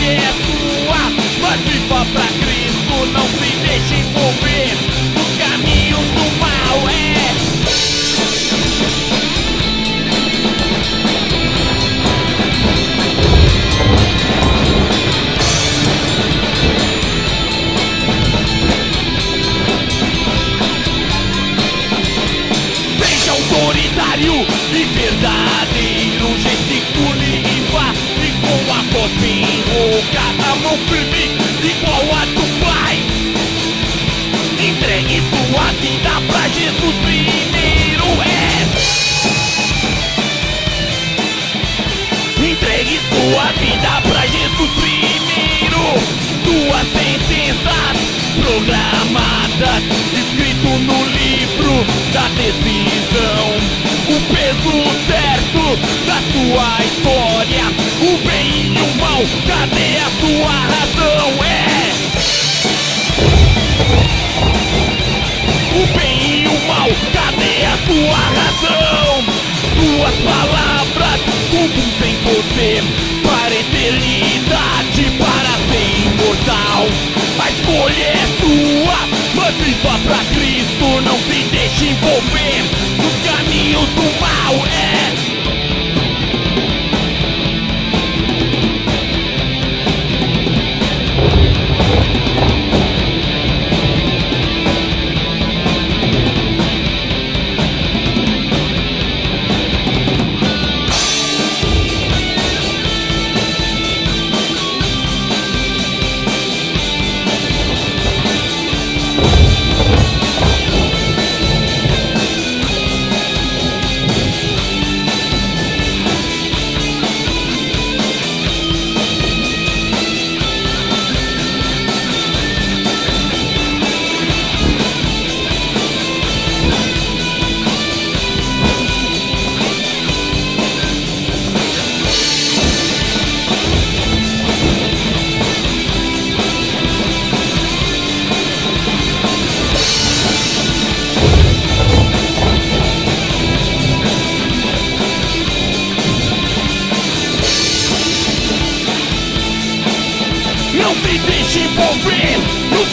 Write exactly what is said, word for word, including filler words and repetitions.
escolha é sua, mas viva pra Cristo, não se deixe envolver nos caminhos do mal, é. Seja autoritário e verdadeiro, gesticule e vá, e com a voz bem rouca, a mão firme igual a do Pai. Entregue sua vida pra Jesus primeiro, é. Entregue sua vida pra Jesus primeiro. Suas sentenças programadas, escrito no livro da decisão. O peso certo da sua história, o bem e o mal, cadê a sua razão? É. O bem e o mal, cadê a sua razão? Suas palavras conduzem você para a eternidade, para ser imortal. A escolha é sua, mas viva pra Cristo, não se deixe envolver nos caminhos do mal, é. Não se deixe envolver